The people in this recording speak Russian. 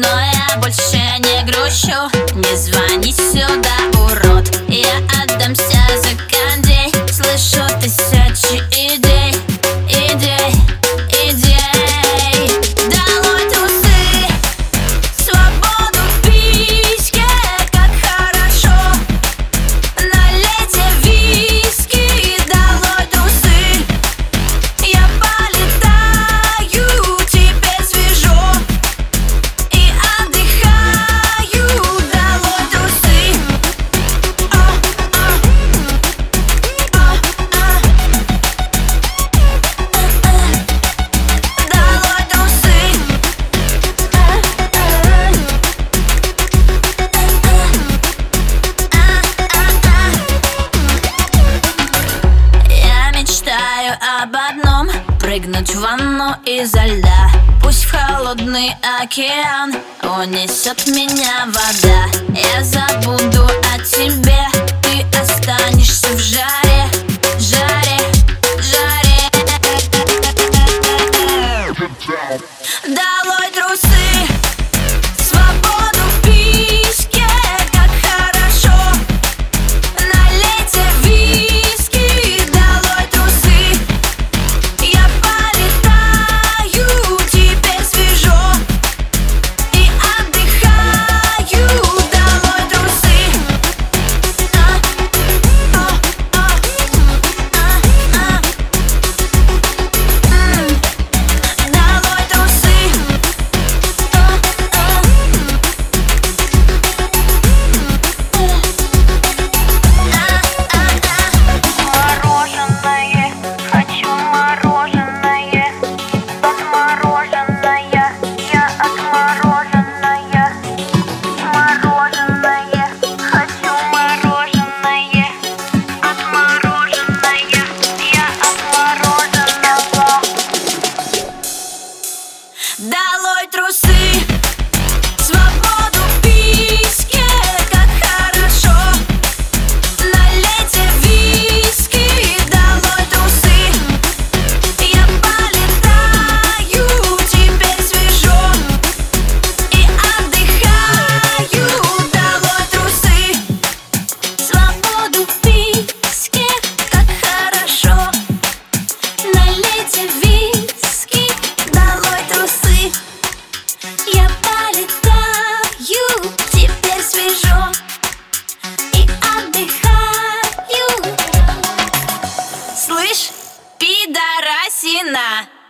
но я больше не грущу. Не звони сюда, урод, я отдамся за кондей. Слышу тысячи идей, идей, идей. Долой трусы, свободу в письке, как хорошо. Налейте виски, долой трусы. Я полетаю, теперь свежо и отдыхаю. Долой трусы. Долой трусы. Я мечтаю об одном — прыгнуть в ванну изо льда. Пусть в холодный океан унесет меня вода. Я забуду о тебе, ты останешься в жаре, жаре, жаре. Долой трусы, свободу в письке, как хорошо. Налейте виски, долой трусы. Я полетаю, теперь свежо и отдыхаю. Долой трусы. Долой трусы. Мороженое, хочу мороженое, отмороженное, я отмороженная. Мороженое, хочу мороженое, отмороженное, я отмороженная. Долой трусы, свободу в письке, как хорошо. Налейте виски, долой трусы. Я полетаю, теперь свежо и отдыхаю. Долой трусы, свободу в письке, как хорошо. Налейте виски, долой трусы. Я полетаю, теперь свежо и отдыхаю. Слышь, пидорасина!